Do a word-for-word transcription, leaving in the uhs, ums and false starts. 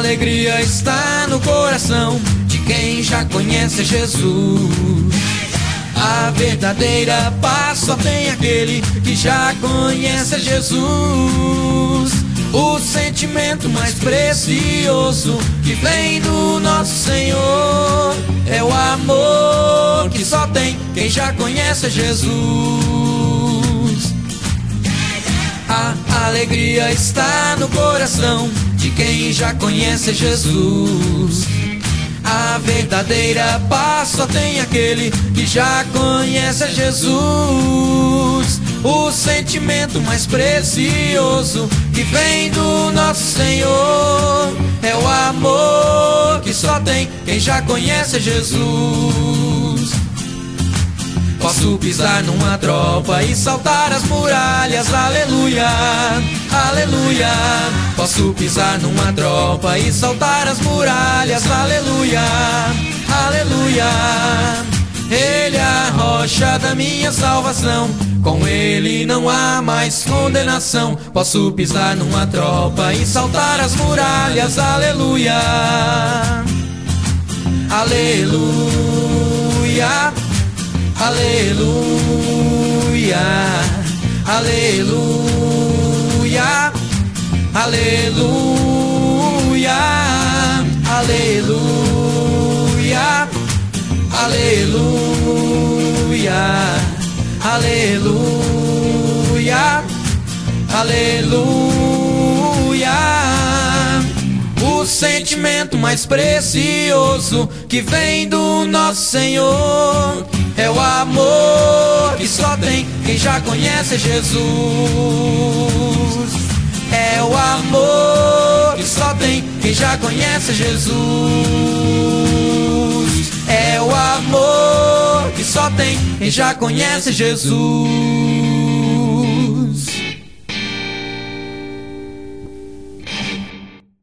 alegria está no coração de quem já conhece Jesus. A verdadeira paz só tem aquele que já conhece Jesus. O sentimento mais precioso que vem do nosso Senhor é o amor que só tem quem já conhece Jesus. A alegria está no coração de quem já conhece Jesus. A verdadeira paz só tem aquele que já conhece Jesus. O sentimento mais precioso que vem do nosso Senhor é o amor que só tem quem já conhece Jesus. Posso pisar numa tropa e saltar as muralhas, aleluia, aleluia. Posso pisar numa tropa e saltar as muralhas, aleluia, aleluia. Ele é a rocha da minha salvação, com ele não há mais condenação. Posso pisar numa tropa e saltar as muralhas, aleluia, aleluia. Aleluia, aleluia, aleluia, aleluia, aleluia, aleluia, aleluia. O sentimento mais precioso que vem do nosso Senhor é o amor que só tem quem já conhece Jesus. É o amor que só tem quem já conhece Jesus. É o amor que só tem quem já conhece Jesus.